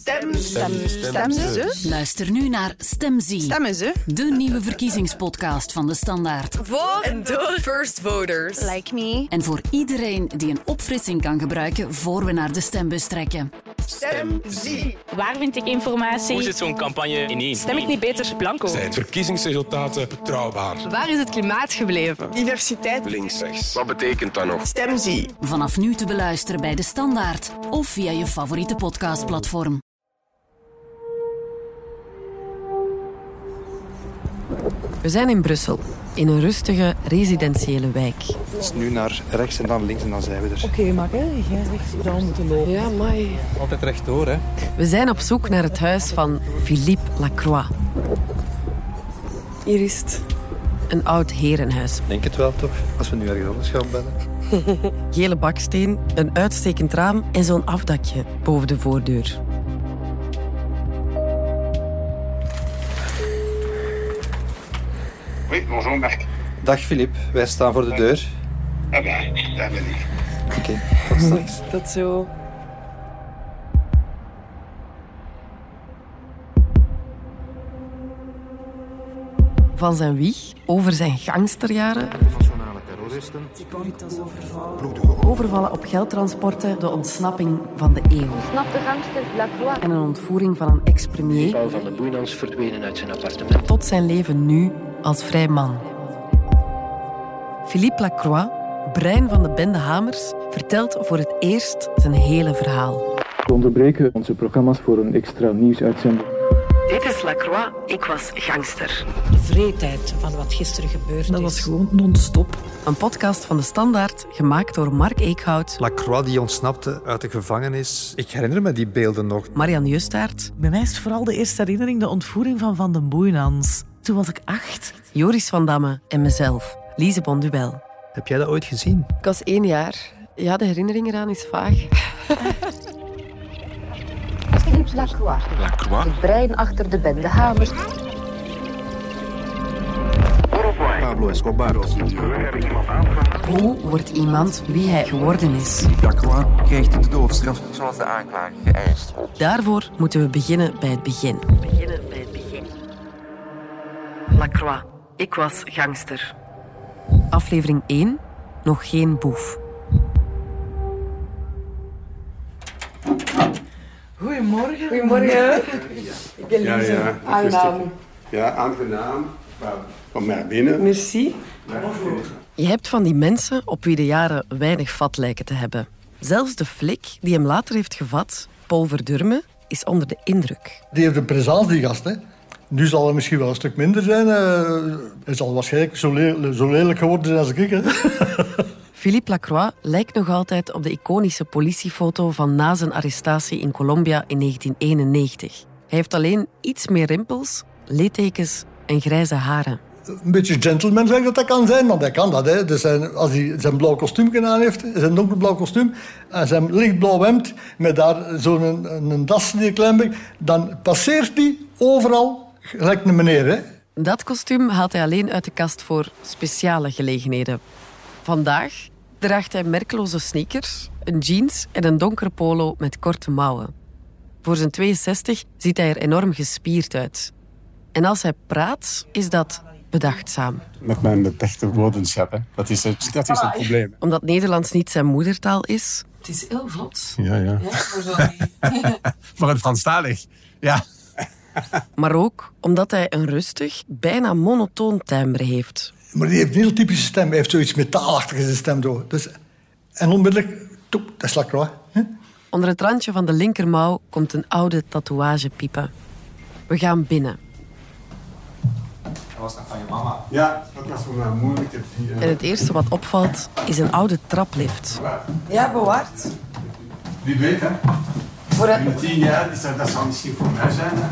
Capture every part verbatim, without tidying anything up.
Stem, stem, stem ze. Luister nu naar Stem Zie. Stemmen ze. De nieuwe verkiezingspodcast van De Standaard. Voor en door first voters. Like me. En voor iedereen die een opfrissing kan gebruiken voor we naar de stembus trekken. Stem zie. Waar vind ik informatie? Hoe zit zo'n campagne ineen? Stem ik niet beter blanco? Zijn verkiezingsresultaten betrouwbaar? Waar is het klimaat gebleven? Diversiteit. Links, rechts. Wat betekent dat nog? Stem zie. Vanaf nu te beluisteren bij De Standaard of via je favoriete podcastplatform. We zijn in Brussel, in een rustige residentiële wijk. Dus nu naar rechts en dan links en dan zijn we er. Oké, okay, maar jij rechts dan moeten lopen. Ja, mai. Altijd rechtdoor, hè? We zijn op zoek naar het huis van Philippe Lacroix. Hier is het. Een oud herenhuis. Denk het wel, toch? Als we nu ergens anders gaan bellen. Gele baksteen, een uitstekend raam en zo'n afdakje boven de voordeur. Oui, bonjour Marc. Dag Philippe, wij staan voor de deur. Ah ben, daar ben ik. Oké, okay, tot straks. Tot zo. Van zijn wieg, over zijn gangsterjaren, overvallen op geldtransporten, de ontsnapping van de eeuw. Snap de gangster Lacroix. En een ontvoering van een ex-premier. Paul van de Boeinans verdwenen uit zijn appartement. Tot zijn leven nu als vrij man. Philippe Lacroix, brein van de bende Hamers, vertelt voor het eerst zijn hele verhaal. We onderbreken onze programma's voor een extra nieuwsuitzending. Dit is Lacroix, ik was gangster. De vreedheid van wat gisteren gebeurd is. Dat was gewoon non-stop. Een podcast van De Standaard, gemaakt door Mark Eekhout. Lacroix die ontsnapte uit de gevangenis. Ik herinner me die beelden nog. Marianne Justaert. Bij mij is vooral de eerste herinnering de ontvoering van Van den Boeinans. Toen was ik acht. Joris van Damme en mezelf, Lise Bonduel. Heb jij dat ooit gezien? Ik was één jaar. Ja, de herinnering eraan is vaag. Philippe Lacroix. Lacroix? Het brein achter de bende Hamers. Pablo Escobar. Hoe wordt iemand wie hij geworden is? Lacroix krijgt de doodstraf zoals de aanklager geëist. Daarvoor moeten we beginnen bij het begin. Beginnen bij het begin. Lacroix, ik was gangster. Aflevering één, nog geen boef. Goedemorgen. Goedemorgen. Ik ben Lise. Ja, ja. Aangenaam. Ja, aangenaam. Kom maar binnen. Merci. Je hebt van die mensen op wie de jaren weinig vat lijken te hebben. Zelfs de flik die hem later heeft gevat, Paul Verdurme, is onder de indruk. Die heeft een presence, die gast, hè. Nu zal hij misschien wel een stuk minder zijn. Uh, hij zal waarschijnlijk zo, le- zo lelijk geworden zijn als ik, hè. Philippe Lacroix lijkt nog altijd op de iconische politiefoto van na zijn arrestatie in Colombia in negentien eenennegentig. Hij heeft alleen iets meer rimpels, littekens en grijze haren. Een beetje gentleman zeg ik dat dat kan zijn, want hij kan dat. Hè. Dus zijn, als hij zijn blauw kostuum aan heeft, zijn donkerblauw kostuum, en zijn lichtblauw hemd, met daar zo'n een, een das die een klein beetje, dan passeert hij overal gelijk een meneer. Hè. Dat kostuum haalt hij alleen uit de kast voor speciale gelegenheden. Vandaag draagt hij merkeloze sneakers, een jeans en een donkere polo met korte mouwen. Voor zijn tweeënzestig ziet hij er enorm gespierd uit. En als hij praat, is dat bedachtzaam. Met mijn beperkte woordenschap, hè. Dat is het, dat is het probleem. Omdat Nederlands niet zijn moedertaal is. Het is heel vlot. Ja, ja. Ja, voor zo'n... Voor een Franstalig, ja. Maar ook omdat hij een rustig, bijna monotoon timbre heeft. Maar die heeft een heel typische stem. Hij heeft zoiets metaalachtigs in zijn stem. Door. Dus, en onmiddellijk, toep, dat is Lacroix. Hè? Onder het randje van de linkermouw komt een oude tatoeage piepen. We gaan binnen. Dat was nog van je mama. Ja, dat was voor mij moeilijk. En het eerste wat opvalt is een oude traplift. Ja, bewaard. Wie weet, hè. Voor het... In tien jaar, is dat, dat zal misschien voor mij zijn, hè.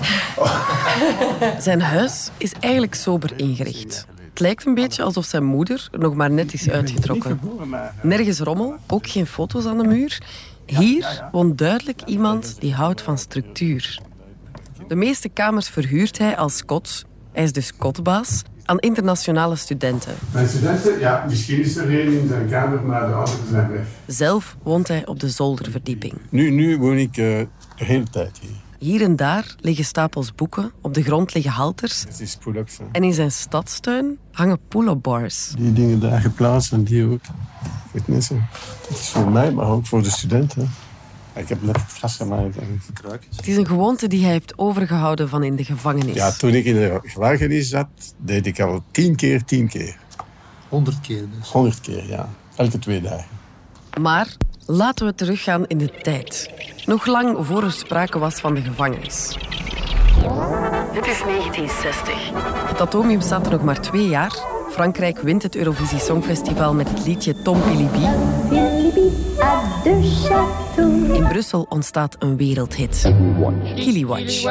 Zijn huis is eigenlijk sober ingericht. Het lijkt een beetje alsof zijn moeder er nog maar net is uitgetrokken. Nergens rommel, ook geen foto's aan de muur. Hier woont duidelijk iemand die houdt van structuur. De meeste kamers verhuurt hij als kot. Hij is dus kotbaas aan internationale studenten. Mijn studenten, ja, misschien is er één in zijn kamer, maar de anderen zijn weg. Zelf woont hij op de zolderverdieping. Nu, nu woon ik uh, De hele tijd hier. Hier en daar liggen stapels boeken, op de grond liggen halters. Het is pull-ups. Hè. En in zijn stadstuin hangen pull-up bars. Die dingen daar geplaatst en die ook. Fitnessen. Dat is voor mij, maar ook voor de studenten. Ik heb net het gras gemaakt en gebruikt. Het is een gewoonte die hij heeft overgehouden van in de gevangenis. Ja, toen ik in de gevangenis zat, deed ik al tien keer, tien keer. Honderd keer dus. Honderd keer, ja. Elke twee dagen. Maar laten we teruggaan in de tijd. Nog lang voor er sprake was van de gevangenis. Het is negentien zestig. Het atomium staat er nog maar twee jaar. Frankrijk wint het Eurovisie Songfestival met het liedje Tom Pilibi. In Brussel ontstaat een wereldhit. Kiliwatch.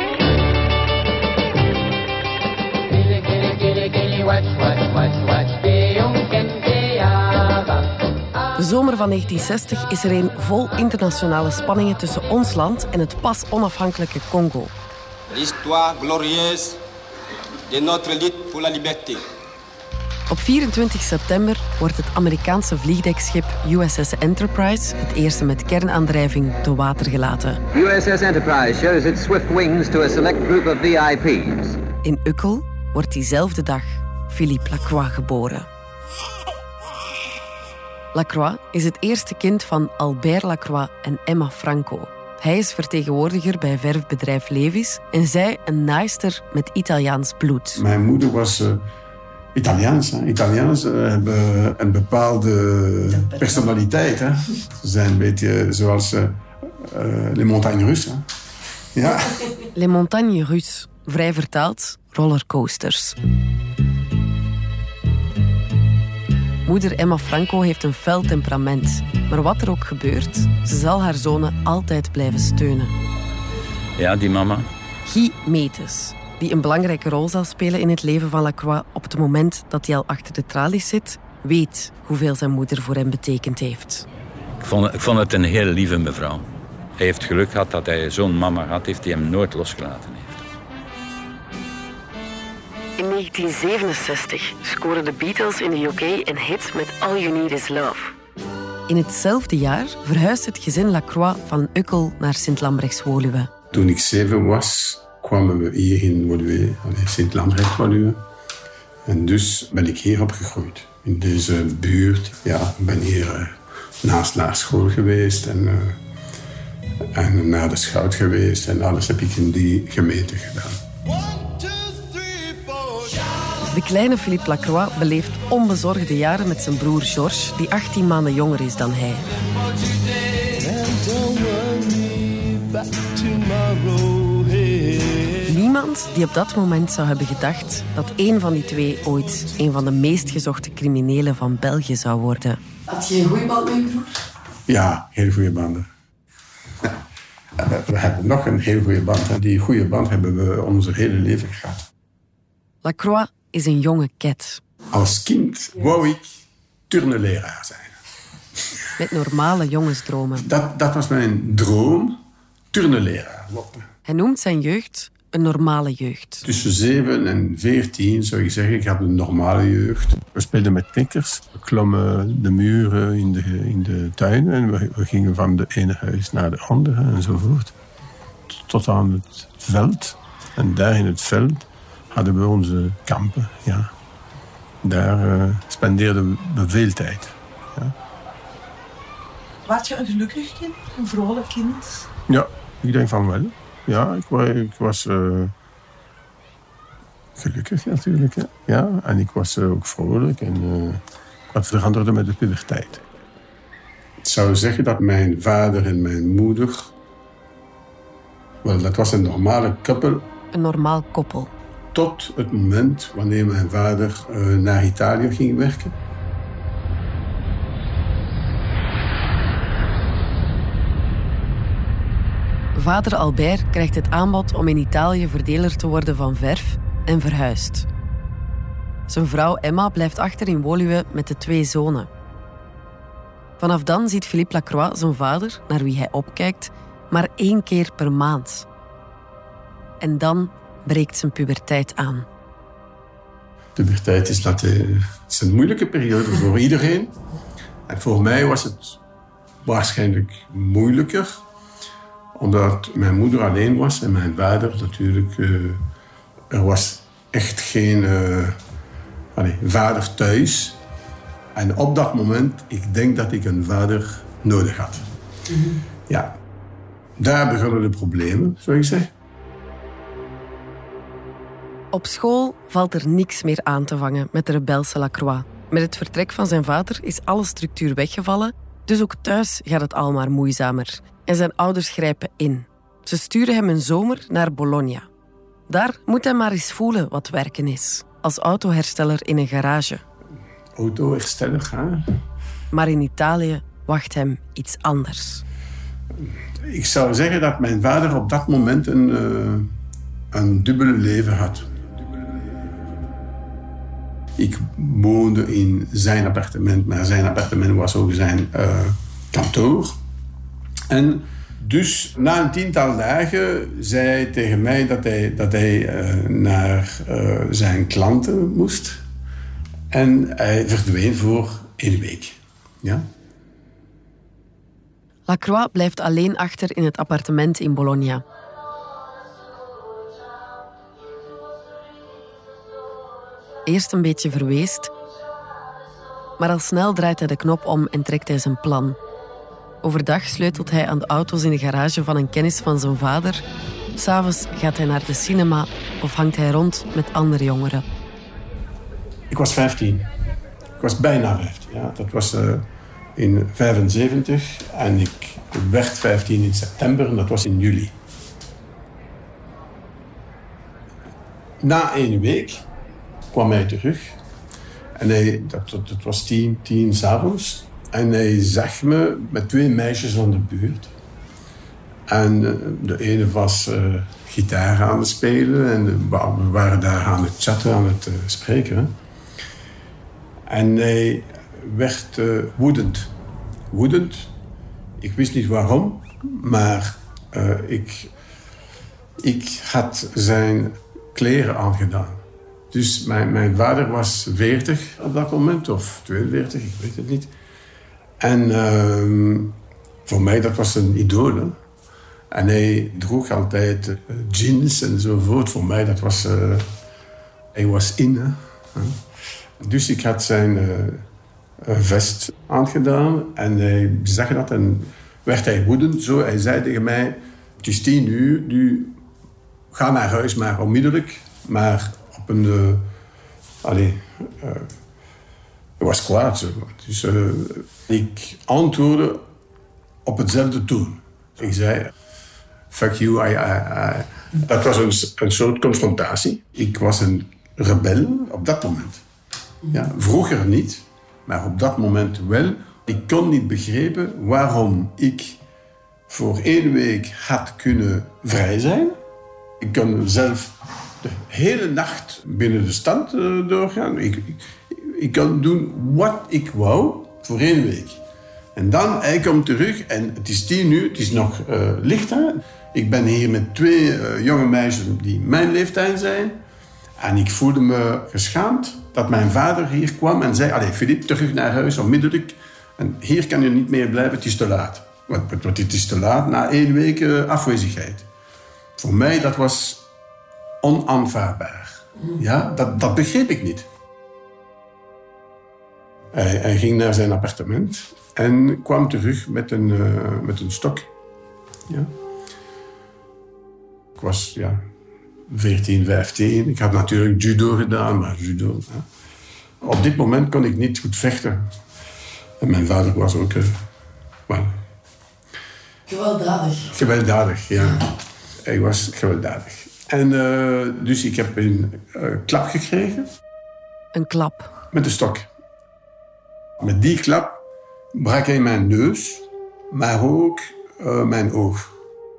De zomer van negentien zestig is er een vol internationale spanningen tussen ons land en het pas onafhankelijke Congo. L'histoire glorieuse de notre lutte pour la liberté. Op vierentwintig september wordt het Amerikaanse vliegdekschip U S S Enterprise, het eerste met kernaandrijving, te water gelaten. U S S Enterprise shows its swift wings to a select group of V I P's. In Uccle wordt diezelfde dag Philippe Lacroix geboren. Lacroix is het eerste kind van Albert Lacroix en Emma Franco. Hij is vertegenwoordiger bij verfbedrijf Levi's en zij een naaister met Italiaans bloed. Mijn moeder was uh, Italiaans. Hè. Italiaans uh, hebben een bepaalde personaliteit. Hè. Ze zijn een beetje zoals uh, uh, les montagnes russes. Hè. Ja. Les montagnes russes, vrij vertaald rollercoasters. Moeder Emma Franco heeft een fel temperament. Maar wat er ook gebeurt, ze zal haar zonen altijd blijven steunen. Ja, die mama. Guy Metes, die een belangrijke rol zal spelen in het leven van Lacroix op het moment dat hij al achter de tralies zit, weet hoeveel zijn moeder voor hem betekend heeft. Ik vond, ik vond het een heel lieve mevrouw. Hij heeft geluk gehad dat hij zo'n mama had heeft die hem nooit losgelaten heeft. In negentien zevenenzestig scoren de Beatles in de U K een hit met All You Need Is Love. In hetzelfde jaar verhuist het gezin Lacroix van Uccle naar Sint-Lambrechts-Woluwe. Toen ik zeven was, kwamen we hier in Woluwe, Sint-Lambrechts-Woluwe. En dus ben ik hier opgegroeid. In deze buurt. Ja, ik ben hier uh, naast naar school geweest en, uh, en naar de schout geweest. En alles heb ik in die gemeente gedaan. De kleine Philippe Lacroix beleeft onbezorgde jaren met zijn broer Georges, die achttien maanden jonger is dan hij. Niemand die op dat moment zou hebben gedacht dat één van die twee ooit een van de meest gezochte criminelen van België zou worden. Had je een goede band met je broer? Ja, heel goede banden. We hebben nog een heel goede band. En die goede band hebben we ons hele leven gehad. Lacroix is een jonge ket. Als kind wou ik turneleraar zijn. Met normale jongensdromen. Dat, dat was mijn droom, turneleraar worden. Hij noemt zijn jeugd een normale jeugd. Tussen zeven en veertien zou ik zeggen, ik had een normale jeugd. We speelden met knikkers. We klommen de muren in de, in de tuin en we, we gingen van de ene huis naar de andere enzovoort. Tot aan het veld. En daar in het veld hadden we onze kampen. Ja. Daar uh, spendeerden we veel tijd. Ja. Was je een gelukkig kind? Een vrolijk kind? Ja, ik denk van wel. Ja, ik was, ik was uh, gelukkig natuurlijk. Hè. Ja, en ik was uh, ook vrolijk en uh, wat veranderde met de puberteit. Ik zou zeggen dat mijn vader en mijn moeder, wel, dat was een normale koppel. Een normaal koppel. Tot het moment wanneer mijn vader uh, naar Italië ging werken. Vader Albert krijgt het aanbod om in Italië verdeler te worden van verf en verhuist. Zijn vrouw Emma blijft achter in Woluwe met de twee zonen. Vanaf dan ziet Philippe Lacroix zijn vader, naar wie hij opkijkt, maar één keer per maand. En dan breekt zijn puberteit aan. De puberteit is, dat, uh, is een moeilijke periode voor iedereen. En voor mij was het waarschijnlijk moeilijker, Omdat mijn moeder alleen was en mijn vader natuurlijk... Uh, er was echt geen uh, allez, vader thuis. En op dat moment, ik denk dat ik een vader nodig had. Mm-hmm. Ja, daar begonnen de problemen, zou ik zeggen. Op school valt er niks meer aan te vangen met de rebelse Lacroix. Met het vertrek van zijn vader is alle structuur weggevallen, dus ook thuis gaat het al maar moeizamer. En zijn ouders grijpen in. Ze sturen hem een zomer naar Bologna. Daar moet hij maar eens voelen wat werken is. Als autohersteller in een garage. Autohersteller, hè? Maar in Italië wacht hem iets anders. Ik zou zeggen dat mijn vader op dat moment een, uh, een dubbele leven had. Ik woonde in zijn appartement, maar zijn appartement was ook zijn uh, kantoor. En dus na een tiental dagen zei hij tegen mij dat hij, dat hij uh, naar uh, zijn klanten moest. En hij verdween voor één week. Ja? Lacroix blijft alleen achter in het appartement in Bologna. Eerst een beetje verweest, maar al snel draait hij de knop om en trekt hij zijn plan. Overdag sleutelt hij aan de auto's in de garage van een kennis van zijn vader. 'S Avonds gaat hij naar de cinema of hangt hij rond met andere jongeren. Ik was vijftien. Ik was bijna vijftien. Ja. Dat was uh, in vijfenzeventig en ik werd vijftien in september en dat was in juli. Na één week kwam hij terug. En hij, dat, dat, dat was tien, tien 's avonds. En hij zag me met twee meisjes van de buurt. En de ene was uh, gitaar aan het spelen. En we waren daar aan het chatten, aan het uh, spreken. En hij werd uh, woedend. Woedend. Ik wist niet waarom. Maar uh, ik, ik had zijn kleren aangedaan. Dus mijn, mijn vader was veertig op dat moment, of tweeënveertig, ik weet het niet. En uh, voor mij, dat was een idool. Hè? En hij droeg altijd uh, jeans enzovoort. Voor mij, dat was... Uh, hij was in, hè? Dus ik had zijn uh, vest aangedaan. En hij zag dat en werd hij woedend. Zo, hij zei tegen mij... Het is tien uur, nu ga naar huis, maar onmiddellijk. Maar op een... Uh, allez... Uh, hij was kwaad. Zo. Dus uh, ik antwoordde op hetzelfde toon. Ik zei... Fuck you, I, I, I. Dat was een, een soort confrontatie. Ik was een rebel op dat moment. Ja, vroeger niet, maar op dat moment wel. Ik kon niet begrijpen waarom ik voor één week had kunnen vrij zijn. Ik kon zelf de hele nacht binnen de stad uh, doorgaan. Ik, ik, ik kon doen wat ik wou voor één week. En dan, hij komt terug en het is tien uur, het is nog uh, licht. Hè? Ik ben hier met twee uh, jonge meisjes die mijn leeftijd zijn. En ik voelde me geschaamd dat mijn vader hier kwam en zei... Allee, Philippe, terug naar huis, onmiddellijk. En hier kan je niet meer blijven, het is te laat. Want, want het is te laat na één week uh, afwezigheid. Voor mij, dat was onaanvaardbaar. Ja, dat, dat begreep ik niet. Hij, hij ging naar zijn appartement en kwam terug met een, uh, met een stok. Ja. Ik was ja, veertien, vijftien. Ik had natuurlijk judo gedaan, maar judo... Ja. Op dit moment kon ik niet goed vechten. En mijn vader was ook... Uh, well, gewelddadig. Gewelddadig, ja. Hij was gewelddadig. En uh, dus ik heb een uh, klap gekregen. Een klap? Met een stok. Met die klap brak hij mijn neus, maar ook uh, mijn oog.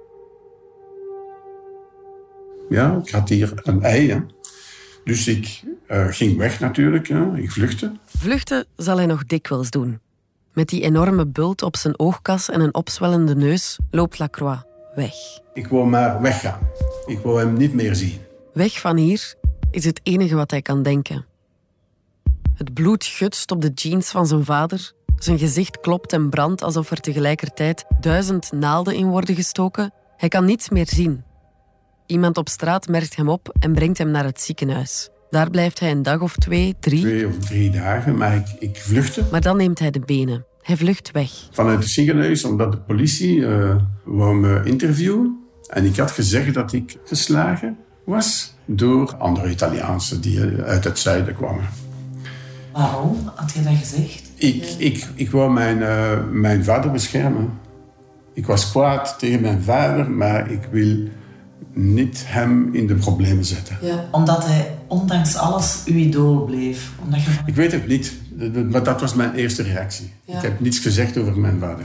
Ja, ik had hier een ei. Hè. Dus ik uh, ging weg natuurlijk. Hè. Ik vluchtte. Vluchten zal hij nog dikwijls doen. Met die enorme bult op zijn oogkas en een opzwellende neus loopt Lacroix weg. Ik wou maar weggaan. Ik wou hem niet meer zien. Weg van hier is het enige wat hij kan denken. Het bloed gutst op de jeans van zijn vader. Zijn gezicht klopt en brandt alsof er tegelijkertijd duizend naalden in worden gestoken. Hij kan niets meer zien. Iemand op straat merkt hem op en brengt hem naar het ziekenhuis. Daar blijft hij een dag of twee, drie. Twee of drie dagen, maar ik, ik vluchtte. Maar dan neemt hij de benen. Hij vlucht weg. Vanuit het ziekenhuis, omdat de politie uh, wou me interviewen. En ik had gezegd dat ik geslagen was door andere Italiaanse die uit het zuiden kwamen. Waarom had je dat gezegd? Ik, ik, ik wou mijn, uh, mijn vader beschermen. Ik was kwaad tegen mijn vader, maar ik wil niet hem in de problemen zetten. Ja, omdat hij ondanks alles uw idool bleef. Omdat je... Ik weet het niet, maar dat was mijn eerste reactie. Ja. Ik heb niets gezegd over mijn vader.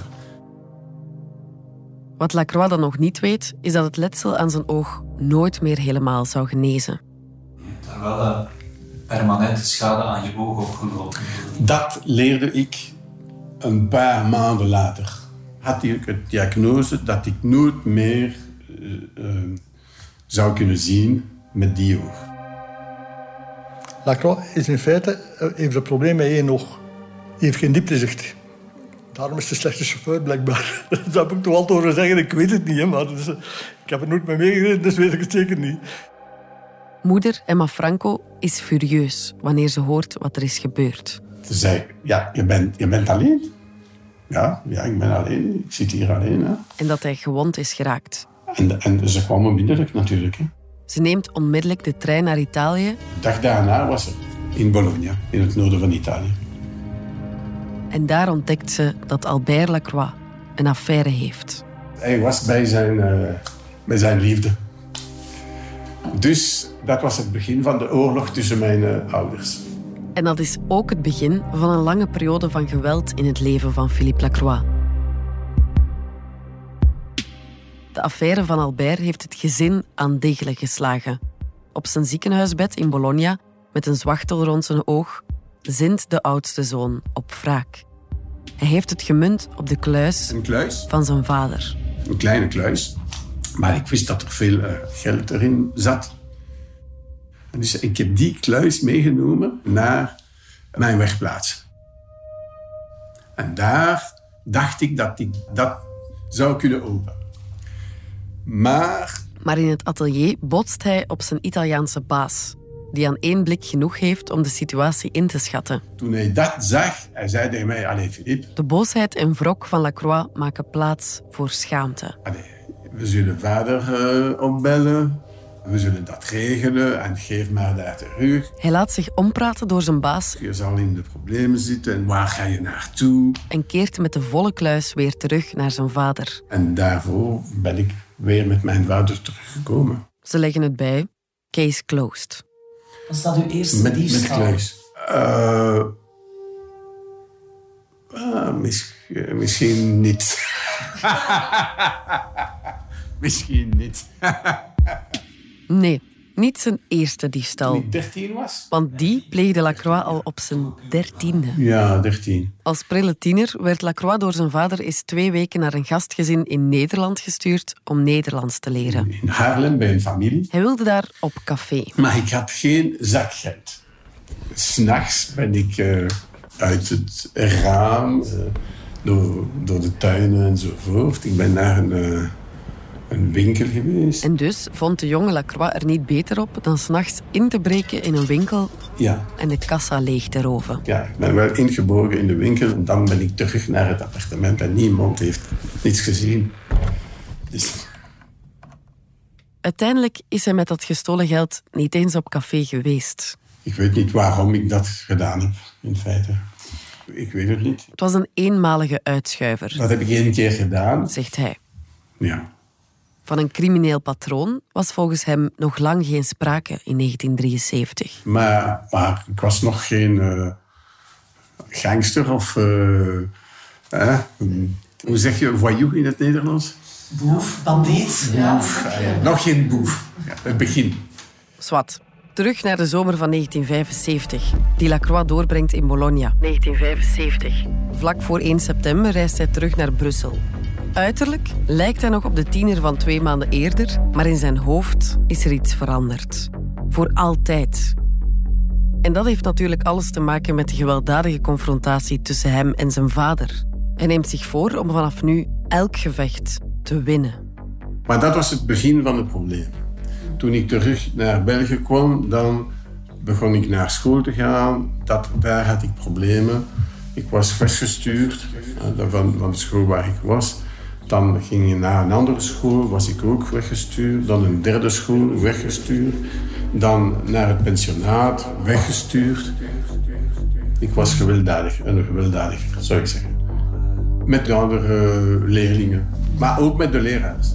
Wat Lacroix dan nog niet weet, is dat het letsel aan zijn oog nooit meer helemaal zou genezen. Er wel een permanente schade aan je oog opgelopen. Dat leerde ik een paar maanden later. Had ik de diagnose dat ik nooit meer uh, uh, zou kunnen zien met die oog. Lacroix is in feite, heeft een probleem met één oog. Hij heeft geen dieptezicht. Daarom is de slechte chauffeur, blijkbaar. Dat heb ik toch altijd horen zeggen. Ik weet het niet, hè, maar dus, ik heb er nooit mee meegereden, dus weet ik het zeker niet. Moeder Emma Franco is furieus wanneer ze hoort wat er is gebeurd. Ze zei, ja, je bent, je bent alleen. Ja, ja, ik ben alleen. Ik zit hier alleen. Hè. En dat hij gewond is geraakt. En, en ze kwam onmiddellijk natuurlijk. Hè. Ze neemt onmiddellijk de trein naar Italië. De dag daarna was ze in Bologna, in het noorden van Italië. En daar ontdekt ze dat Albert Lacroix een affaire heeft. Hij was bij zijn, uh, bij zijn liefde. Dus dat was het begin van de oorlog tussen mijn uh, ouders. En dat is ook het begin van een lange periode van geweld in het leven van Philippe Lacroix. De affaire van Albert heeft het gezin aan degelijk geslagen. Op zijn ziekenhuisbed in Bologna, met een zwachtel rond zijn oog, zint de oudste zoon op wraak. Hij heeft het gemunt op de kluis, een kluis van zijn vader. Een kleine kluis. Maar ik wist dat er veel uh, geld erin zat. En dus ik heb die kluis meegenomen naar mijn werkplaats. En daar dacht ik dat ik dat zou kunnen openen. Maar... Maar in het atelier botst hij op zijn Italiaanse baas, die aan één blik genoeg heeft om de situatie in te schatten. Toen hij dat zag, hij zei tegen mij, allee Philippe... De boosheid en wrok van Lacroix maken plaats voor schaamte. Allee, we zullen vader uh, opbellen, we zullen dat regelen en geef maar daar terug. Hij laat zich ompraten door zijn baas. Je zal in de problemen zitten en waar ga je naartoe? En keert met de volle kluis weer terug naar zijn vader. En daarvoor ben ik weer met mijn vader teruggekomen. Ze leggen het bij. Case closed. Was dat uw eerste met, diefstal? Met kluis. Uh, uh, mis, uh, misschien niet. misschien niet. Nee, niet zijn eerste diefstal. Toen ik dertien was? Want die pleegde Lacroix al op zijn dertiende. Ja, dertien. Als prille tiener werd Lacroix door zijn vader eens twee weken naar een gastgezin in Nederland gestuurd om Nederlands te leren. In Haarlem, bij een familie. Hij wilde daar op café. Maar ik had geen zakgeld. 'S Nachts ben ik uh, uit het raam, uh, door, door de tuinen enzovoort. Ik ben naar een... Uh, een winkel geweest. En dus vond de jonge Lacroix er niet beter op dan 's nachts in te breken in een winkel ja. en de kassa leeg te roven. Ja, ik ben wel ingebogen in de winkel en dan ben ik terug naar het appartement en niemand heeft niets gezien. Dus... Uiteindelijk is hij met dat gestolen geld niet eens op café geweest. Ik weet niet waarom ik dat gedaan heb, in feite. Ik weet het niet. Het was een eenmalige uitschuiver. Dat heb ik één keer gedaan. Zegt hij. Ja. Van een crimineel patroon was volgens hem nog lang geen sprake in negentien drieënzeventig. Maar, maar ik was nog geen uh, gangster of... Uh, uh, hoe zeg je voyou in het Nederlands? Boef, bandiet. Boef, ja. Ja. Nog geen boef. Ja, het begin. Zwat. Terug naar de zomer van negentien vijfenzeventig, die Lacroix doorbrengt in Bologna. negentien vijfenzeventig. Vlak voor één september reist hij terug naar Brussel. Uiterlijk lijkt hij nog op de tiener van twee maanden eerder, maar in zijn hoofd is er iets veranderd. Voor altijd. En dat heeft natuurlijk alles te maken met de gewelddadige confrontatie tussen hem en zijn vader. Hij neemt zich voor om vanaf nu elk gevecht te winnen. Maar dat was het begin van het probleem. Toen ik terug naar België kwam, dan begon ik naar school te gaan. Dat, daar had ik problemen. Ik was weggestuurd uh, van, van de school waar ik was. Dan ging ik naar een andere school, was ik ook weggestuurd. Dan een derde school, weggestuurd. Dan naar het pensionaat, weggestuurd. Ik was gewelddadig, een gewelddadiger, zou ik zeggen. Met de andere leerlingen, maar ook met de leraars.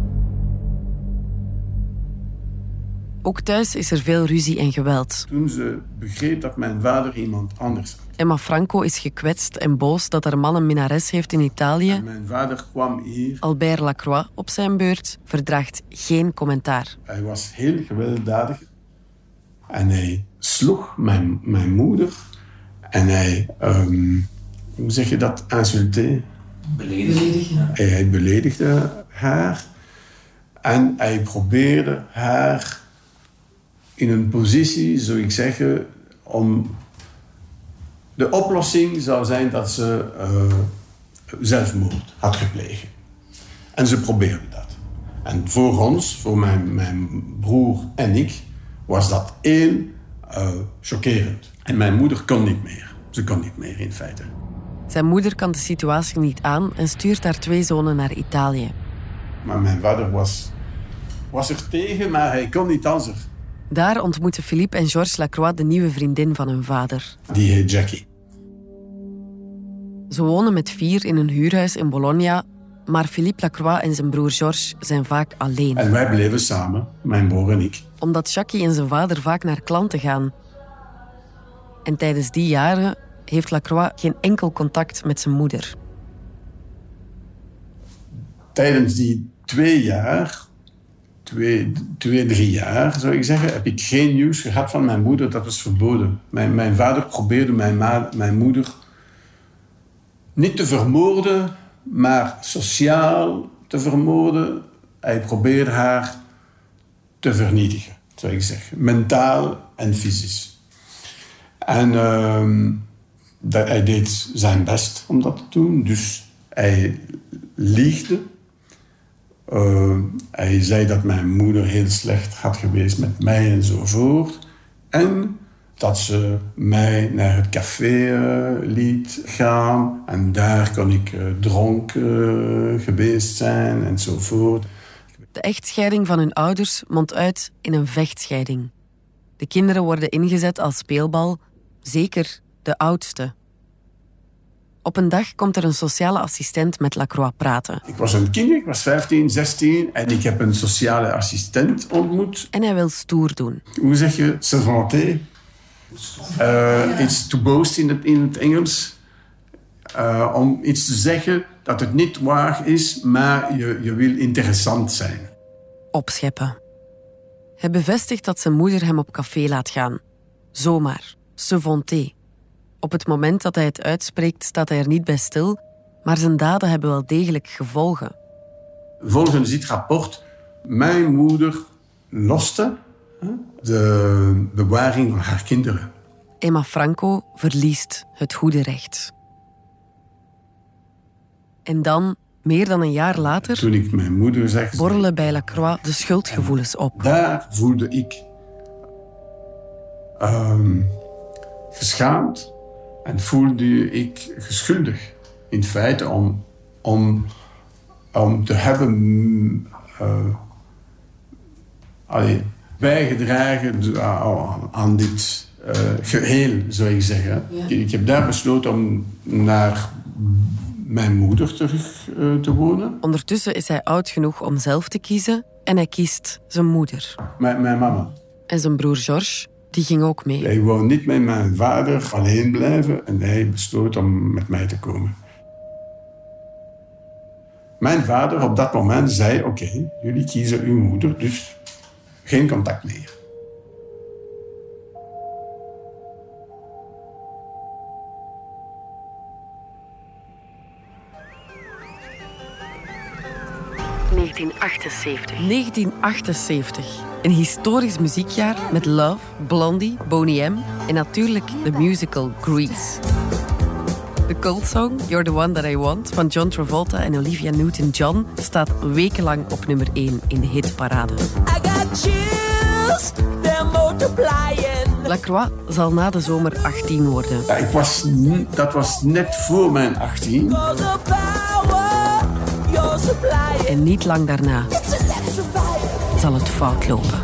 Ook thuis is er veel ruzie en geweld. Toen ze begreep dat mijn vader iemand anders had. Emma Franco is gekwetst en boos dat haar man een minnares heeft in Italië. En mijn vader kwam hier. Albert Lacroix, op zijn beurt, verdraagt geen commentaar. Hij was heel gewelddadig. En hij sloeg mijn, mijn moeder. En hij, um, hoe zeg je dat, insulté? Beledigen. Hij, hij beledigde haar. En hij probeerde haar in een positie, zou ik zeggen, om... De oplossing zou zijn dat ze uh, zelfmoord had gepleegd. En ze probeerde dat. En voor ons, voor mijn, mijn broer en ik, was dat heel uh, chockerend. En mijn moeder kon niet meer. Ze kon niet meer, in feite. Zijn moeder kan de situatie niet aan en stuurt haar twee zonen naar Italië. Maar mijn vader was, was er tegen, maar hij kon niet anders. Daar ontmoeten Philippe en Georges Lacroix de nieuwe vriendin van hun vader. Die heet Jackie. Ze wonen met vier in een huurhuis in Bologna, maar Philippe Lacroix en zijn broer Georges zijn vaak alleen. En wij bleven samen, mijn broer en ik. Omdat Jackie en zijn vader vaak naar klanten gaan. En tijdens die jaren heeft Lacroix geen enkel contact met zijn moeder. Tijdens die twee jaar, twee, twee, drie jaar zou ik zeggen, heb ik geen nieuws gehad van mijn moeder. Dat was verboden. Mijn, mijn vader probeerde mijn, ma- mijn moeder niet te vermoorden, maar sociaal te vermoorden. Hij probeerde haar te vernietigen, zou ik zeggen. Mentaal en fysisch. En uh, dat, hij deed zijn best om dat te doen. Dus hij liegde. Uh, hij zei dat mijn moeder heel slecht had geweest met mij enzovoort. En dat ze mij naar het café uh, liet gaan. En daar kon ik uh, dronken uh, geweest zijn enzovoort. De echtscheiding van hun ouders mondt uit in een vechtscheiding. De kinderen worden ingezet als speelbal, zeker de oudste. Op een dag komt er een sociale assistent met Lacroix praten. Ik was een kind, ik was vijftien, zestien en ik heb een sociale assistent ontmoet. En hij wil stoer doen. Hoe zeg je? Se vanter. Uh, iets to boast in het, in het Engels. Uh, om iets te zeggen dat het niet waar is, maar je, je wil interessant zijn. Opscheppen. Hij bevestigt dat zijn moeder hem op café laat gaan. Zomaar. Se vanter. Op het moment dat hij het uitspreekt, staat hij er niet bij stil, maar zijn daden hebben wel degelijk gevolgen. Volgens dit rapport, mijn moeder loste de bewaring van haar kinderen. Emma Franco verliest het goede recht. En dan, meer dan een jaar later, toen ik mijn moeder zag, borrelen bij Lacroix de schuldgevoelens op. Daar voelde ik um, geschaamd en voelde ik geschuldig. In feite om, om, om te hebben uh, allee, bijgedragen aan dit uh, geheel, zou ik zeggen. Ja. Ik heb daar besloten om naar mijn moeder terug uh, te wonen. Ondertussen is hij oud genoeg om zelf te kiezen en hij kiest zijn moeder. Mijn, mijn mama. En zijn broer Georges, die ging ook mee. Hij wou niet met mijn vader alleen blijven en hij besloot om met mij te komen. Mijn vader op dat moment zei, oké, okay, jullie kiezen uw moeder, dus geen contact meer. negentien achtenzeventig. negentien achtenzeventig. Een historisch muziekjaar met Love, Blondie, Boney M en natuurlijk de musical Grease. De cultsong You're the One That I Want van John Travolta en Olivia Newton-John staat wekenlang op nummer één in de hitparade. Lacroix zal na de zomer achttien worden. Ja, ik was, dat was net voor mijn achttien. En niet lang daarna zal het fout lopen.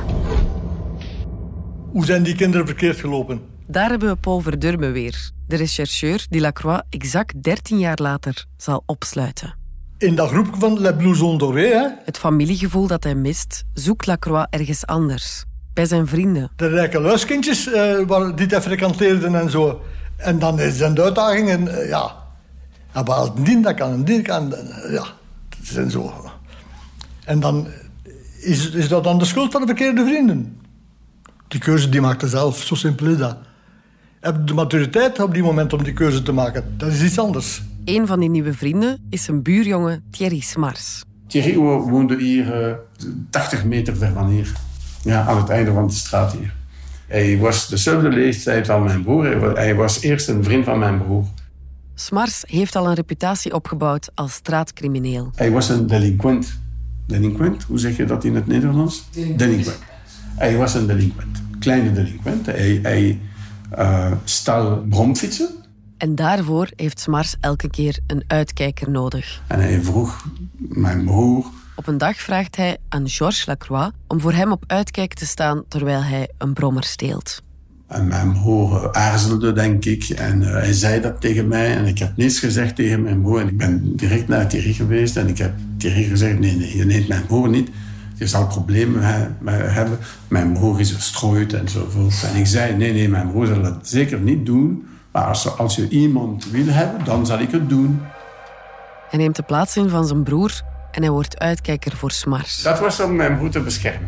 Hoe zijn die kinderen verkeerd gelopen? Daar hebben we Paul Verdurme weer. De rechercheur die Lacroix exact dertien jaar later zal opsluiten. In dat groep van Les Blousons Dorés, hè? Het familiegevoel dat hij mist, zoekt Lacroix ergens anders. Bij zijn vrienden. De rijke luiskindjes uh, waar die hij frequenteerden en zo. En dan zijn de uitdagingen, uh, ja... ja maar als een dien dat kan, een dien kan... Uh, ja, dat zijn zo. En dan is, is dat dan de schuld van de verkeerde vrienden. Die keuze die maakte zelf, zo simpel is dat. Heb je de maturiteit op die moment om die keuze te maken? Dat is iets anders. Een van die nieuwe vrienden is zijn buurjongen Thierry Smars. Thierry woonde hier uh, tachtig meter ver van hier. Ja, aan het einde van de straat hier. Hij was dezelfde leeftijd als mijn broer. Hij was eerst een vriend van mijn broer. Smars heeft al een reputatie opgebouwd als straatcrimineel. Hij was een delinquent. Delinquent? Hoe zeg je dat in het Nederlands? Delinquent. Hij was een delinquent. Kleine delinquent. Hij, hij uh, stal bromfietsen. En daarvoor heeft Smars elke keer een uitkijker nodig. En hij vroeg mijn broer... Op een dag vraagt hij aan Georges Lacroix om voor hem op uitkijk te staan terwijl hij een brommer steelt. En mijn broer aarzelde, denk ik. En uh, hij zei dat tegen mij. En ik heb niets gezegd tegen mijn broer. En ik ben direct naar Thierry geweest. En ik heb Thierry gezegd, nee, nee, je neemt mijn broer niet. Je zal problemen he- hebben. Mijn broer is verstrooid enzovoort. En ik zei, nee, nee, mijn broer zal dat zeker niet doen. Maar als, als je iemand wil hebben, dan zal ik het doen. Hij neemt de plaats in van zijn broer en hij wordt uitkijker voor Smars. Dat was om mijn broer te beschermen.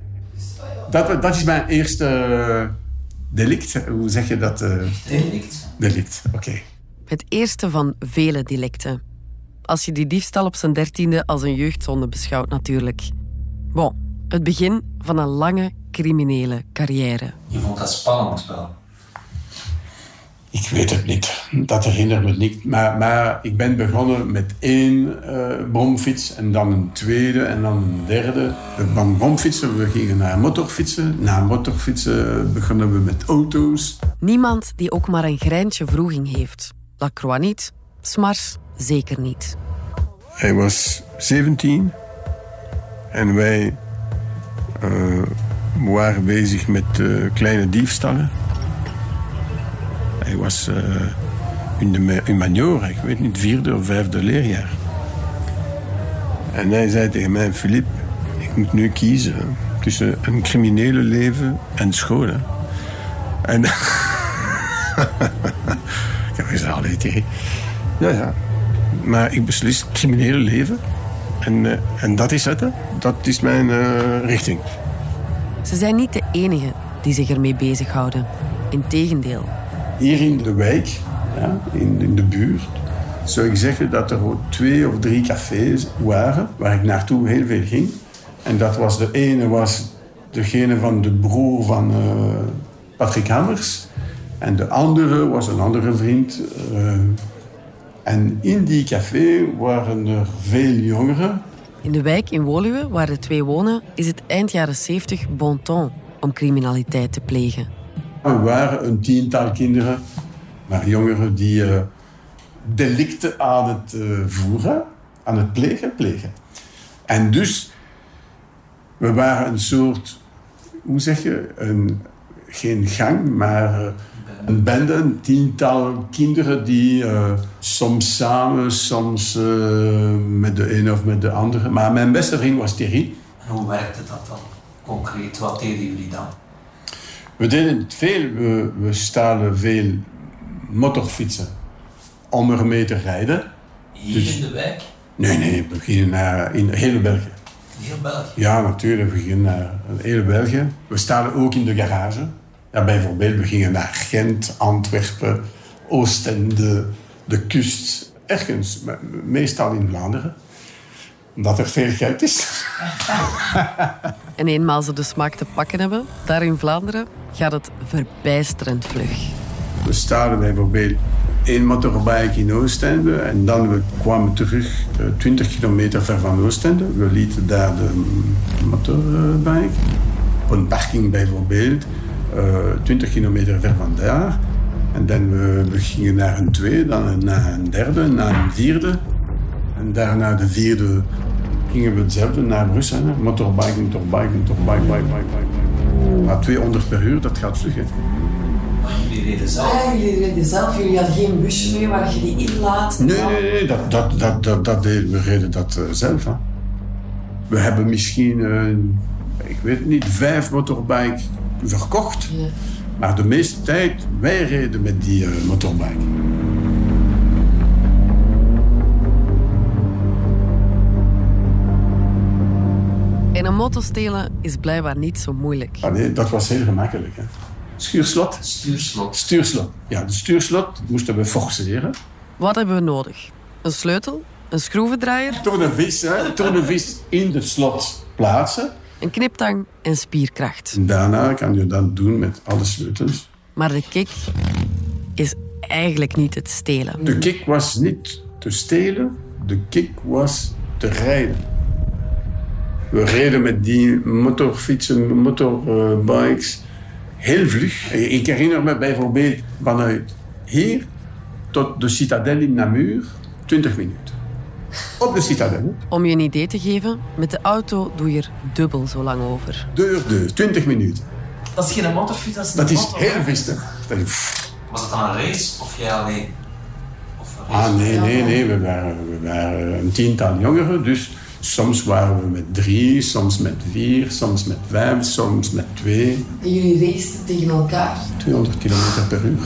Dat, dat is mijn eerste delict. Hoe zeg je dat? Uh... Delict. Delict, oké. Okay. Het eerste van vele delicten. Als je die diefstal op zijn dertiende als een jeugdzonde beschouwt natuurlijk. Bon, het begin van een lange criminele carrière. Je vond dat spannend wel? Ik weet het niet. Dat herinnert me niet. Maar, maar ik ben begonnen met één uh, bromfiets en dan een tweede en dan een derde. Van bromfietsen, we gingen naar motorfietsen. Na motorfietsen begonnen we met auto's. Niemand die ook maar een greintje wroeging heeft. Lacroix niet, Smars zeker niet. Hij was zeventien en wij uh, waren bezig met uh, kleine diefstallen. Hij was uh, in de in major, ik weet niet, vierde of vijfde leerjaar. En hij zei tegen mij, Philippe, ik moet nu kiezen tussen een criminele leven en school. Hè. En ik heb gezegd, allee Thierry. Ja, ja. Maar ik beslis criminele leven. En, uh, en dat is het, hè. Dat is mijn uh, richting. Ze zijn niet de enigen die zich ermee bezighouden. Integendeel. Hier in de wijk, ja, in, in de buurt, zou ik zeggen dat er twee of drie cafés waren waar ik naartoe heel veel ging. En dat was de ene was degene van de broer van uh, Patrick Hammers. En de andere was een andere vriend. Uh, en in die café waren er veel jongeren. In de wijk in Woluwe, waar de twee wonen, is het eind jaren zeventig bon ton om criminaliteit te plegen. Er waren een tiental kinderen, maar jongeren die uh, delicten aan het uh, voeren, aan het plegen, plegen. En dus, we waren een soort, hoe zeg je, een, geen gang, maar uh, een bende, een tiental kinderen die uh, soms samen, soms uh, met de ene of met de andere. Maar mijn beste vriend was Thierry. En hoe werkte dat dan concreet? Wat deden jullie dan? We deden het veel. We, we stalen veel motorfietsen om ermee te rijden. Hier dus, in de wijk? Nee, nee. We gingen naar in heel België. Heel België? Ja, natuurlijk. We gingen naar heel België. We stalen ook in de garage. Ja, bijvoorbeeld, we gingen naar Gent, Antwerpen, Oostende, de kust. Ergens, meestal in Vlaanderen. Omdat er veel geld is. En eenmaal ze de smaak te pakken hebben, daar in Vlaanderen, gaat het verbijsterend vlug. We stalen bijvoorbeeld één motorbike in Oostende. En dan we kwamen terug uh, twintig kilometer ver van Oostende. We lieten daar de motorbike. Op een parking bijvoorbeeld. Uh, twintig kilometer ver van daar. En dan we, we gingen naar een tweede, dan naar een derde, naar een vierde. En daarna de vierde gingen we hetzelfde naar Brussel. Motorbike, motorbike, motorbike, bike, bike, bike. Maar tweehonderd per uur, dat gaat vlug, hè. Jullie reden zelf? Ah, jullie reden zelf. Jullie hadden geen busje mee waar je die inlaat? Nee, nee, nee. Dat, dat, dat, dat, dat deden we reden dat uh, zelf. Hè. We hebben misschien, uh, ik weet het niet, vijf motorbike verkocht. Ja. Maar de meeste tijd, wij reden met die uh, motorbike. En een motor stelen is blijkbaar niet zo moeilijk. Ah, nee, dat was heel gemakkelijk. Hè. Stuurslot. Stuurslot. Stuurslot. Ja, de stuurslot moesten we forceren. Wat hebben we nodig? Een sleutel? Een schroevendraaier? Tournevis, hè. Tournevis in het slot plaatsen. Een kniptang en spierkracht. En daarna kan je dat doen met alle sleutels. Maar de kick is eigenlijk niet het stelen. De kick was niet te stelen. De kick was te rijden. We reden met die motorfietsen, motorbikes, heel vlug. Ik herinner me bijvoorbeeld vanuit hier tot de Citadel in Namur, twintig minuten. Op de Citadel. Om je een idee te geven, met de auto doe je er dubbel zo lang over. Deur, deur, twintig minuten. Dat is geen motorfiets, dat is een Dat is motor, heel vistig. Was het dan een race of jij alleen? Of een ah, nee, nee, nee. We waren, we waren een tiental jongeren, dus soms waren we met drie, soms met vier, soms met vijf, soms met twee. En jullie raceten tegen elkaar? tweehonderd kilometer per uur.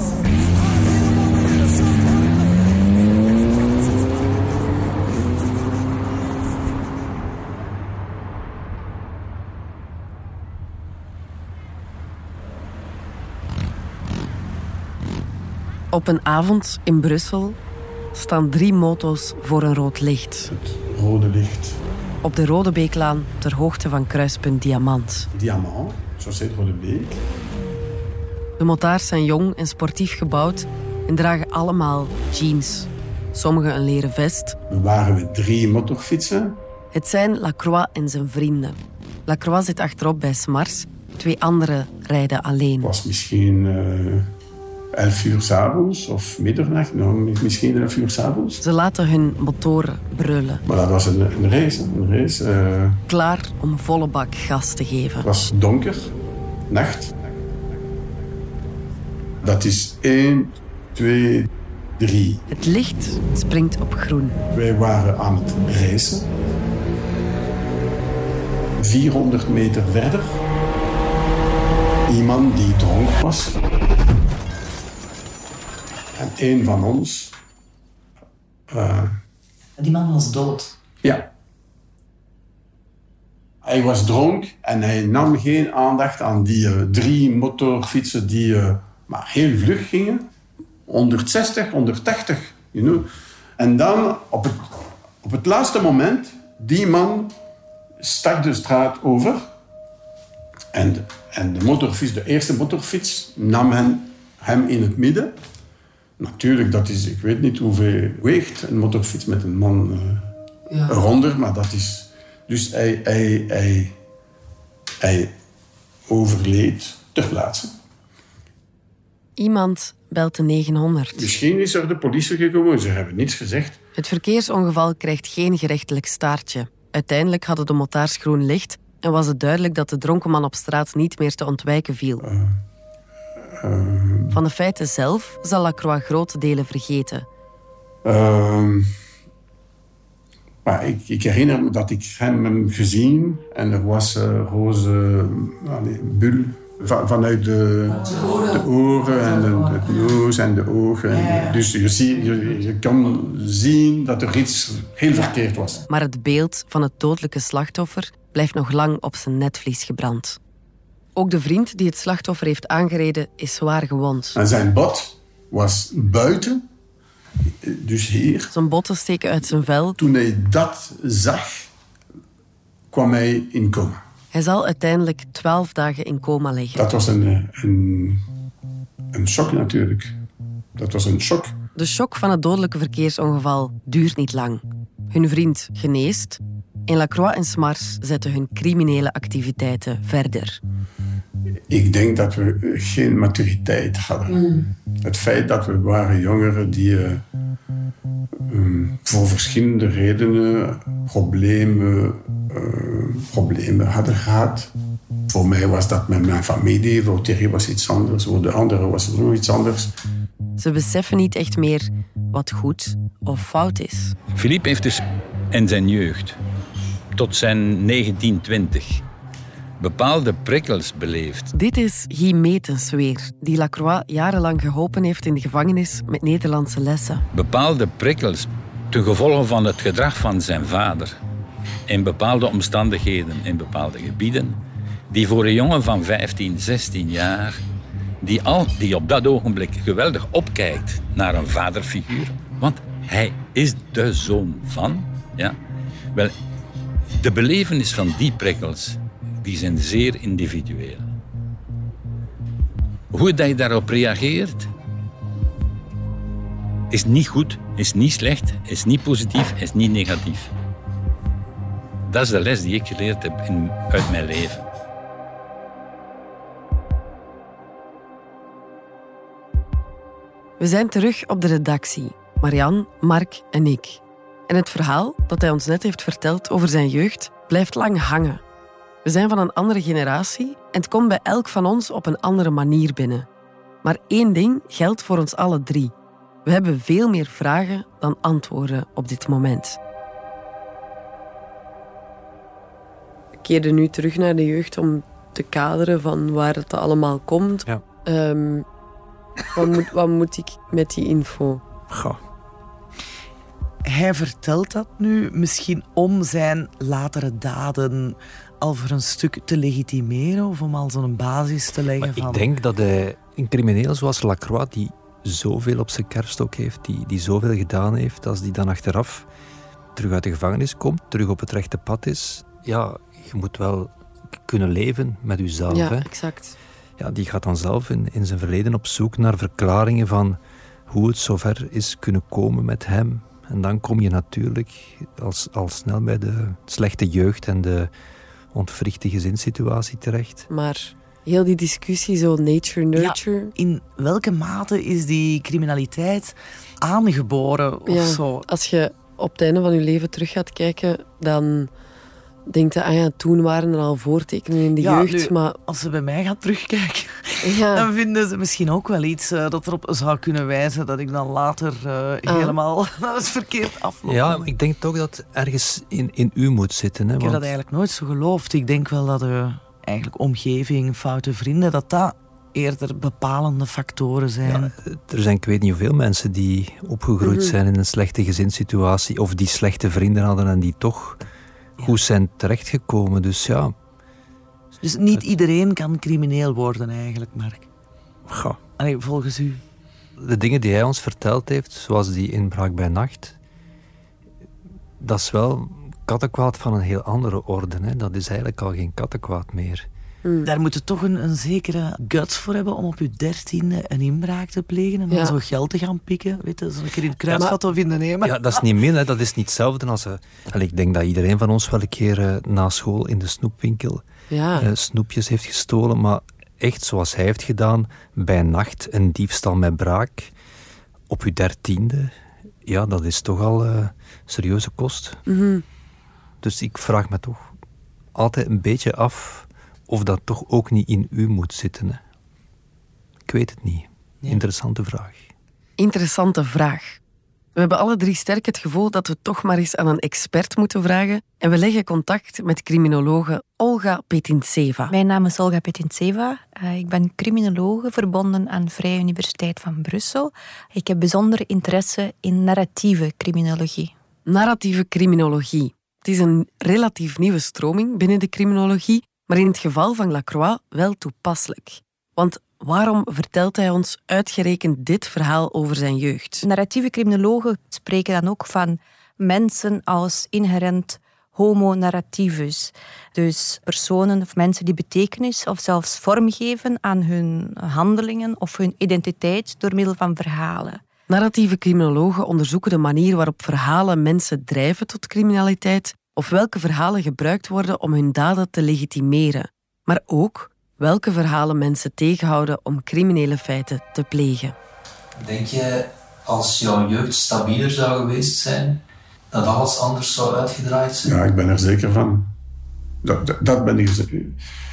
Op een avond in Brussel staan drie moto's voor een rood licht. Het rode licht. Op de Rode Beeklaan ter hoogte van kruispunt Diamant. Diamant, zoals heet Rode Beek. De motards zijn jong en sportief gebouwd en dragen allemaal jeans. Sommigen een leren vest. We waren met drie motorfietsen. Het zijn Lacroix en zijn vrienden. Lacroix zit achterop bij Smars. Twee anderen rijden alleen. Het was misschien uh, elf uur 's avonds of middernacht. Nou, misschien elf uur 's avonds. Ze laten hun motoren brullen. Maar dat was een, een race. Een race uh... Klaar om volle bak gas te geven. Het was donker, nacht. Dat is één, twee, drie. Het licht springt op groen. Wij waren aan het racen. vierhonderd meter verder. Iemand die dronken was. En een van ons... Uh, die man was dood? Ja. Hij was dronken en hij nam geen aandacht aan die uh, drie motorfietsen die uh, maar heel vlug gingen. honderdzestig, honderdtachtig, you know. En dan, op het, op het laatste moment, die man stak de straat over. En, en de motorfiets, de eerste motorfiets, nam hem, hem in het midden. Natuurlijk, dat is, ik weet niet hoeveel weegt een motorfiets met een man uh, ja. eronder, maar dat is... Dus hij, hij, hij, hij overleed ter plaatse. Iemand belt de negenhonderd. Misschien is er de politie gekomen, ze hebben niets gezegd. Het verkeersongeval krijgt geen gerechtelijk staartje. Uiteindelijk hadden de motards groen licht en was het duidelijk dat de dronken man op straat niet meer te ontwijken viel. Uh, uh, Van de feiten zelf zal Lacroix grote delen vergeten. Uh, maar ik, ik herinner me dat ik hem heb gezien en er was uh, roze uh, bul van, vanuit de, de oren en de, de neus en de ogen. Ja. Dus je, zie, je, je kan zien dat er iets heel verkeerd was. Maar het beeld van het dodelijke slachtoffer blijft nog lang op zijn netvlies gebrand. Ook de vriend die het slachtoffer heeft aangereden is zwaar gewond. En zijn bot was buiten, dus hier. Zijn botten steken uit zijn vel. Toen hij dat zag, kwam hij in coma. Hij zal uiteindelijk twaalf dagen in coma liggen. Dat was een, een, een shock natuurlijk. Dat was een shock. De shock van het dodelijke verkeersongeval duurt niet lang. Hun vriend geneest en Lacroix en Smars zetten hun criminele activiteiten verder. Ik denk dat we geen maturiteit hadden. Mm. Het feit dat we waren jongeren die uh, um, voor verschillende redenen problemen, uh, problemen hadden gehad. Voor mij was dat met mijn familie, voor Thierry was iets anders, voor de anderen was het nog iets anders. Ze beseffen niet echt meer wat goed of fout is. Philippe heeft dus in zijn jeugd, tot zijn negentien twintig, bepaalde prikkels beleefd. Dit is Guy Meetens weer, die Lacroix jarenlang geholpen heeft in de gevangenis met Nederlandse lessen. Bepaalde prikkels ten gevolge van het gedrag van zijn vader. In bepaalde omstandigheden, in bepaalde gebieden, die voor een jongen van vijftien, zestien jaar, die, al, die op dat ogenblik geweldig opkijkt naar een vaderfiguur, want hij is de zoon van, ja, wel, de belevenis van die prikkels, die zijn zeer individueel. Hoe dat je daarop reageert, is niet goed, is niet slecht, is niet positief, is niet negatief. Dat is de les die ik geleerd heb in, uit mijn leven. We zijn terug op de redactie. Marianne, Mark en ik. En het verhaal dat hij ons net heeft verteld over zijn jeugd blijft lang hangen. We zijn van een andere generatie en het komt bij elk van ons op een andere manier binnen. Maar één ding geldt voor ons alle drie. We hebben veel meer vragen dan antwoorden op dit moment. Ik keerde nu terug naar de jeugd om te kaderen van waar het allemaal komt. Ja. Um, wat, moet, wat moet ik met die info? Goh. Hij vertelt dat nu misschien om zijn latere daden al voor een stuk te legitimeren of om al zo'n basis te leggen maar van... Ik denk dat hij, een crimineel zoals Lacroix, die zoveel op zijn kerststok heeft, die, die zoveel gedaan heeft, als die dan achteraf terug uit de gevangenis komt, terug op het rechte pad is, ja, je moet wel kunnen leven met jezelf. Ja, hè. exact. Ja, die gaat dan zelf in, in zijn verleden op zoek naar verklaringen van hoe het zover is kunnen komen met hem. En dan kom je natuurlijk al, al snel bij de slechte jeugd en de ontwrichte gezinssituatie terecht. Maar heel die discussie, zo nature-nurture... Ja, in welke mate is die criminaliteit aangeboren of ja, zo? Als je op het einde van je leven terug gaat kijken, dan denk je, ah ja, toen waren er al voortekenen in de ja, jeugd. Nu, maar... als ze bij mij gaat terugkijken, ja. dan vinden ze misschien ook wel iets uh, dat erop zou kunnen wijzen dat ik dan later uh, ah. helemaal naar het verkeerd afloop. Ja, maar ik denk toch dat het ergens in, in u moet zitten. Hè, ik want... heb dat eigenlijk nooit zo geloofd. Ik denk wel dat de eigenlijk omgeving, foute vrienden, dat dat eerder bepalende factoren zijn. Ja, er zijn, ik weet niet hoeveel mensen die opgegroeid mm-hmm. zijn in een slechte gezinssituatie of die slechte vrienden hadden en die toch ja. goed zijn terechtgekomen. Dus ja... Dus niet het... iedereen kan crimineel worden eigenlijk, Mark. Goh. Allee, volgens u? De dingen die hij ons verteld heeft, zoals die inbraak bij nacht, dat is wel kattenkwaad van een heel andere orde. Hè. Dat is eigenlijk al geen kattenkwaad meer. Hmm. Daar moet je toch een, een zekere guts voor hebben om op je dertiende een inbraak te plegen en dan ja. zo geld te gaan pikken. Weet je, zo een keer in het kruidvat ja, of in de nemen. Ja, dat is niet min, hè. Dat is niet hetzelfde als... Uh, allee, ik denk dat iedereen van ons wel een keer uh, na school in de snoepwinkel ja. uh, snoepjes heeft gestolen, maar echt zoals hij heeft gedaan, bij nacht een diefstal met braak, op je dertiende, ja, dat is toch al uh, serieuze kost. Mm-hmm. Dus ik vraag me toch altijd een beetje af of dat toch ook niet in u moet zitten. Hè? Ik weet het niet. Ja. Interessante vraag. Interessante vraag. We hebben alle drie sterk het gevoel dat we toch maar eens aan een expert moeten vragen en we leggen contact met criminologe Olga Petintseva. Mijn naam is Olga Petintseva. Uh, ik ben criminologe verbonden aan Vrije Universiteit van Brussel. Ik heb bijzonder interesse in narratieve criminologie. Narratieve criminologie. Het is een relatief nieuwe stroming binnen de criminologie, maar in het geval van Lacroix wel toepasselijk. Want waarom vertelt hij ons uitgerekend dit verhaal over zijn jeugd? Narratieve criminologen spreken dan ook van mensen als inherent homo narrativus. Dus personen of mensen die betekenis of zelfs vorm geven aan hun handelingen of hun identiteit door middel van verhalen. Narratieve criminologen onderzoeken de manier waarop verhalen mensen drijven tot criminaliteit of welke verhalen gebruikt worden om hun daden te legitimeren. Maar ook welke verhalen mensen tegenhouden om criminele feiten te plegen. Denk je, als jouw jeugd stabieler zou geweest zijn, dat alles anders zou uitgedraaid zijn? Ja, ik ben er zeker van. Dat, dat, dat ben ik zeker.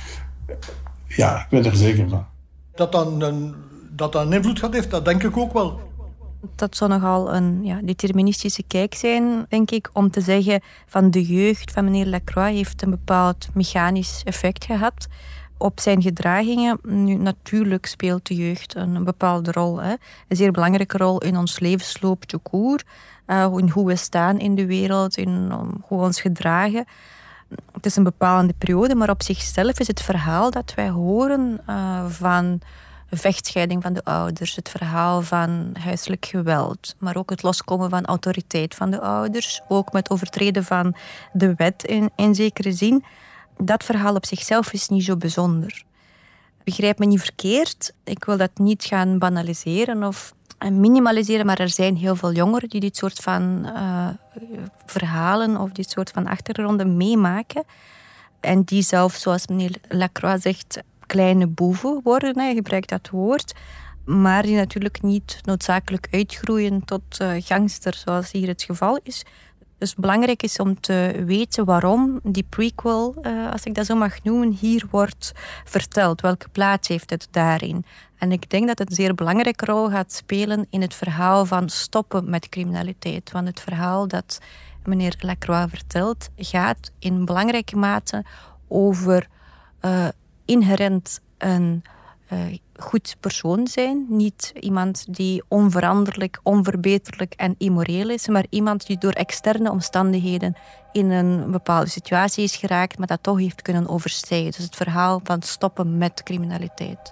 Ja, ik ben er zeker van. Dat dat een, dat dat een invloed gehad heeft, dat denk ik ook wel. Dat zou nogal een ja, deterministische kijk zijn, denk ik, om te zeggen van de jeugd van meneer Lacroix heeft een bepaald mechanisch effect gehad op zijn gedragingen. Nu, natuurlijk speelt de jeugd een, een bepaalde rol. Hè. Een zeer belangrijke rol in ons levensloop tout court. Uh, in hoe we staan in de wereld, in um, hoe we ons gedragen. Het is een bepalende periode, maar op zichzelf is het verhaal dat wij horen uh, van vechtscheiding van de ouders, het verhaal van huiselijk geweld, maar ook het loskomen van autoriteit van de ouders, ook met overtreden van de wet in, in zekere zin. Dat verhaal op zichzelf is niet zo bijzonder. Begrijp me niet verkeerd, ik wil dat niet gaan banaliseren of minimaliseren, maar er zijn heel veel jongeren die dit soort van uh, verhalen of dit soort van achtergronden meemaken en die zelf, zoals meneer Lacroix zegt, kleine boeven worden, hij gebruikt dat woord, maar die natuurlijk niet noodzakelijk uitgroeien tot uh, gangster, zoals hier het geval is. Dus belangrijk is om te weten waarom die prequel, uh, als ik dat zo mag noemen, hier wordt verteld. Welke plaats heeft het daarin? En ik denk dat het een zeer belangrijke rol gaat spelen in het verhaal van stoppen met criminaliteit. Want het verhaal dat meneer Lacroix vertelt, gaat in belangrijke mate over uh, inherent een uh, goed persoon zijn. Niet iemand die onveranderlijk, onverbeterlijk en immoreel is, maar iemand die door externe omstandigheden in een bepaalde situatie is geraakt, maar dat toch heeft kunnen overstijgen. Dus het verhaal van stoppen met criminaliteit.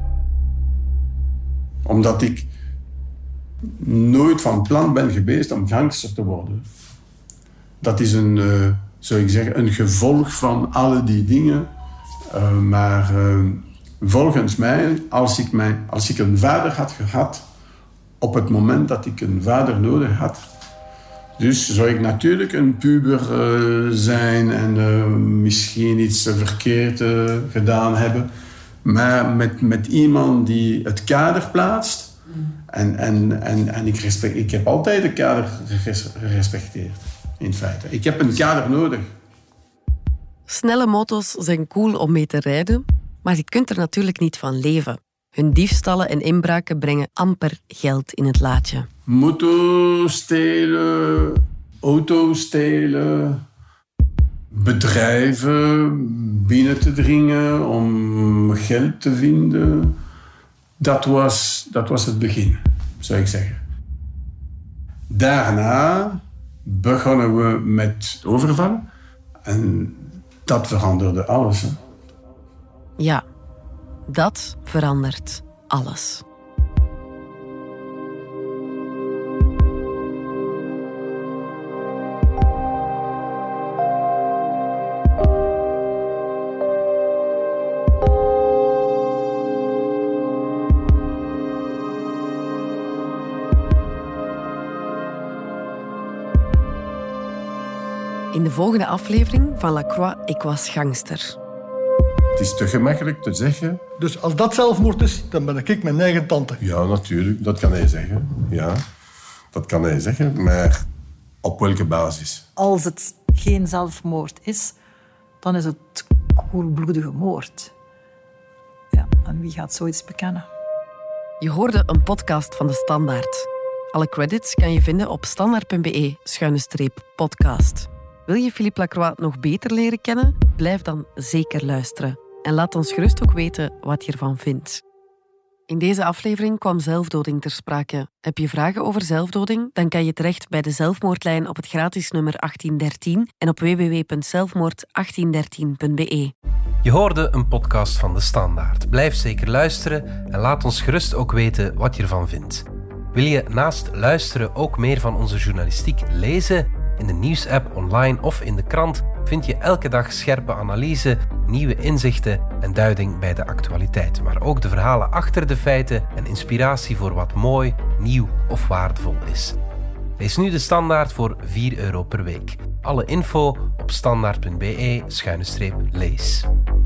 Omdat ik nooit van plan ben geweest om gangster te worden. Dat is een, uh, zou ik zeggen, een gevolg van alle die dingen. Uh, maar uh, volgens mij, als ik, mijn, als ik een vader had gehad, op het moment dat ik een vader nodig had, dus zou ik natuurlijk een puber uh, zijn en uh, misschien iets verkeerd uh, gedaan hebben. Maar met, met iemand die het kader plaatst. En, en, en, en ik, respect, ik heb altijd het kader gerespecteerd, in feite. Ik heb een kader nodig. Snelle motos zijn cool om mee te rijden, maar je kunt er natuurlijk niet van leven. Hun diefstallen en inbraken brengen amper geld in het laadje. Moto stelen, auto stelen, bedrijven binnen te dringen om geld te vinden. Dat was, dat was het begin, zou ik zeggen. Daarna begonnen we met overval en dat veranderde alles. Hè? Ja, dat verandert alles. In de volgende aflevering van Lacroix, ik was gangster. Het is te gemakkelijk te zeggen. Dus als dat zelfmoord is, dan ben ik mijn eigen tante. Ja, natuurlijk. Dat kan hij zeggen. Ja, dat kan hij zeggen. Maar op welke basis? Als het geen zelfmoord is, dan is het koelbloedige moord. Ja, en wie gaat zoiets bekennen? Je hoorde een podcast van De Standaard. Alle credits kan je vinden op standaard.be schuine streep podcast. Wil je Philippe Lacroix nog beter leren kennen? Blijf dan zeker luisteren. En laat ons gerust ook weten wat je ervan vindt. In deze aflevering kwam zelfdoding ter sprake. Heb je vragen over zelfdoding? Dan kan je terecht bij de zelfmoordlijn op het gratis nummer achttien dertien en op w w w punt zelfmoord achttien dertien punt b e. Je hoorde een podcast van De Standaard. Blijf zeker luisteren en laat ons gerust ook weten wat je ervan vindt. Wil je naast luisteren ook meer van onze journalistiek lezen? in de nieuwsapp, online of in de krant vind je elke dag scherpe analyse, nieuwe inzichten en duiding bij de actualiteit. Maar ook de verhalen achter de feiten en inspiratie voor wat mooi, nieuw of waardevol is. Lees nu de Standaard voor vier euro per week. Alle info op standaard punt be schuine streep lees.